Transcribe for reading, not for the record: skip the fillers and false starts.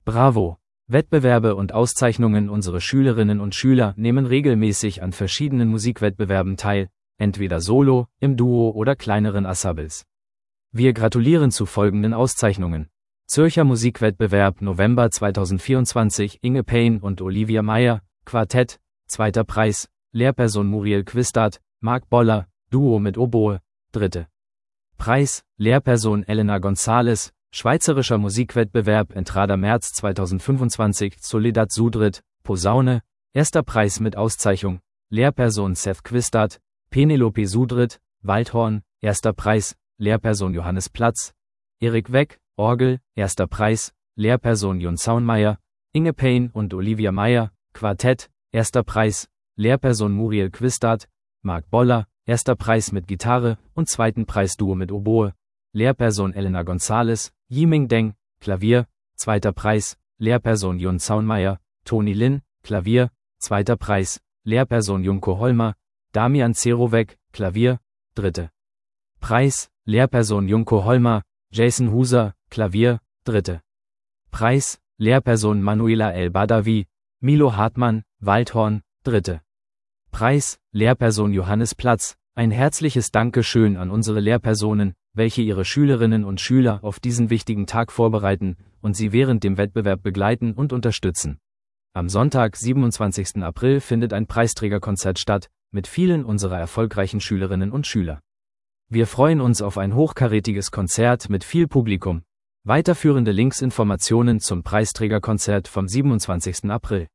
Bravo! Wettbewerbe und Auszeichnungen. Unsere Schülerinnen und Schüler nehmen regelmäßig an verschiedenen Musikwettbewerben teil, entweder solo, im Duo oder kleineren Ensembles. Wir gratulieren zu folgenden Auszeichnungen. Zürcher Musikwettbewerb November 2024, Inge Payne und Olivia Meyer, Quartett, 2. Preis, Lehrperson Muriel Quistad, Marc Boller, Duo mit Oboe, 3. Preis, Lehrperson Elena González, Schweizerischer Musikwettbewerb Entrada März 2025, Soledad Sudrit, Posaune, 1. Preis mit Auszeichnung, Lehrperson Seth Quistad, Penelope Sudrit, Waldhorn, 1. Preis, Lehrperson Johannes Platz, Erik Weck, Orgel, 1. Preis, Lehrperson Jon Zaunmeier, Inge Payne und Olivia Meyer, Quartett, 1. Preis, Lehrperson Muriel Quistad, Marc Boller, 1. Preis mit Gitarre und 2. Preis Duo mit Oboe, Lehrperson Elena González, Yiming Deng, Klavier, 2. Preis, Lehrperson Jon Zaunmeier, Toni Lin, Klavier, 2. Preis, Lehrperson Junko Holmer, Damian Zerowek, Klavier, 3. Preis, Lehrperson Junko Holmer, Jason Huser, Klavier, 3. Preis, Lehrperson Manuela El Badawi, Milo Hartmann, Waldhorn, 3. Preis, Lehrperson Johannes Platz. Ein herzliches Dankeschön an unsere Lehrpersonen, welche ihre Schülerinnen und Schüler auf diesen wichtigen Tag vorbereiten und sie während dem Wettbewerb begleiten und unterstützen. Am Sonntag, 27. April findet ein Preisträgerkonzert statt, mit vielen unserer erfolgreichen Schülerinnen und Schüler. Wir freuen uns auf ein hochkarätiges Konzert mit viel Publikum. Weiterführende Links, Informationen zum Preisträgerkonzert vom 27. April.